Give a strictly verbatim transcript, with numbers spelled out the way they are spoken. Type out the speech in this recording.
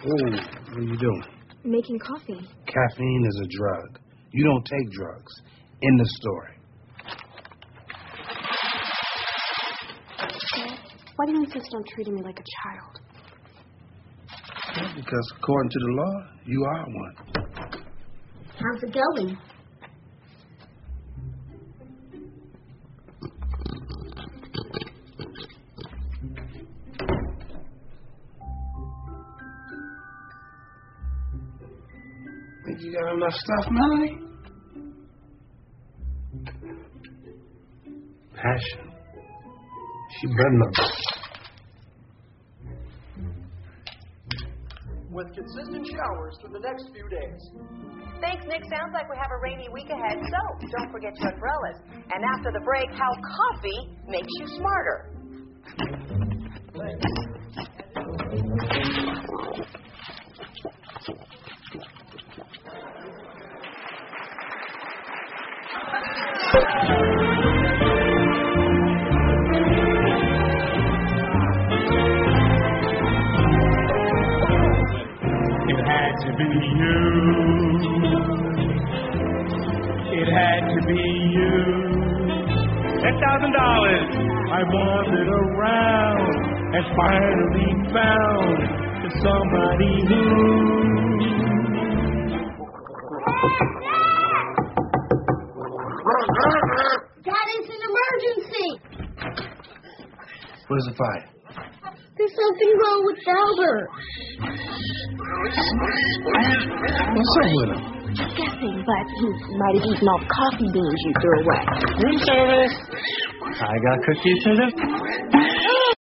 Oh, what are you doing? Making coffee. Caffeine is a drug. You don't take drugs. End the story. Dad, why do you insist on treating me like a child? Well, because according to the law, you are one. How's it going? Think you got enough stuff, Melanie? Passion. She better not. With consistent showers for the next few days. Thanks, Nick. Sounds like we have a rainy week ahead, so don't forget your umbrellas. And after the break, how coffee makes you smarter. It had to be you. It had to be you. Ten thousand dollars I wandered around and finally found somebody who. Dad, it's an emergency. Where's the fire? There's something wrong with Albert. What's up with him? Just guessing, but he might have eaten all the coffee beans you threw away. Room service. I got cookies for the